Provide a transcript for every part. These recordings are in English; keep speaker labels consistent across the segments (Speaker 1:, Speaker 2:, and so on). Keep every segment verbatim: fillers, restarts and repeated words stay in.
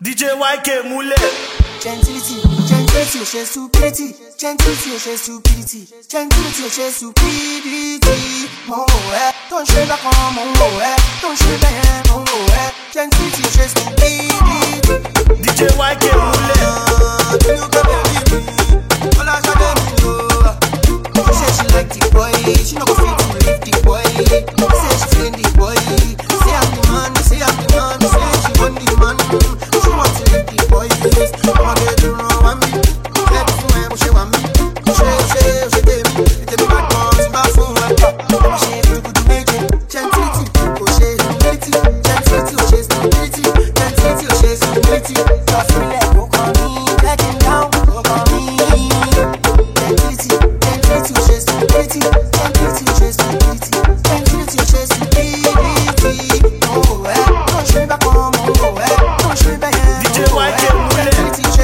Speaker 1: D J Y K Mule.
Speaker 2: Gentility, gentility, she stupidity. Gentility, she stupidity. Gentility, she stupidity. Mon ouais, ton chien va comme mon ouais, ton chien bien mon ouais. Gentility, she stupidity.
Speaker 1: D J Y K Mule.
Speaker 2: Tu nous peux baby, all I got them know. She say she like the boy, she no go fit to leave the boy. Say she feeling the boy. Say I'm the man, say I'm the man. Say she want the man. She want to leave the boy. I'ma get to know I'm me. Let me know I'm she want me. She she she tell me, it's the bad boys in my phone. I'ma share the good nature, gentility. Oh she humility, gentility. Oh she stability, gentility. Oh she stability. Just feel like go on me, getting down, go on me. Gentility, gentility. Oh she stability, gentility. Oh she stability, gentility. Oh she stability. Oh ouais, don't you back on mon ouais, don't you back.
Speaker 1: D J Y K Mule.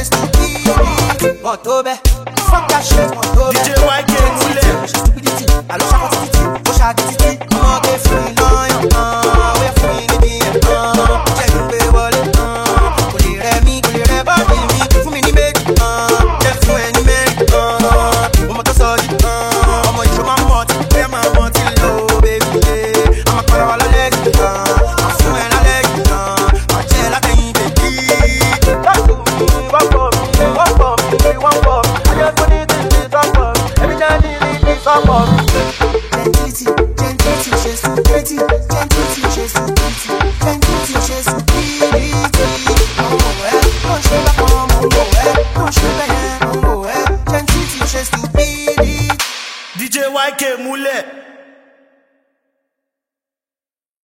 Speaker 2: Motobe, fuck that shit, Motobe.
Speaker 1: D J Y K Mule.
Speaker 2: Stupidity, allo shakatiti, o shakatiti. Mo ke free lion, ah, we free ni bi, ah. Check pe wole, ah. Kò lè rẹ̀ mí, kò lè rẹ̀ body mi, fún mi ní méjì, ah. Jẹ́ fún ẹni méjì, ah. Ọmọ tó sọ yìí, ah. Ọmọ ìṣó máa mọ̀ tí, bẹ́ẹ̀ máa mọ̀ tí lò, baby, yeah. Àmà para wa lálẹ́ yìí, ah. Mà fún ẹ lálẹ́ yìí, ah. Mà jẹ́ látẹ̀yìn, baby. Wọ́n fọ̀ mí, wọ́n fọ̀ mí, wọ́n fọ̀ mí. One for me, I just want it to be some for me. Every time you need me, some for me.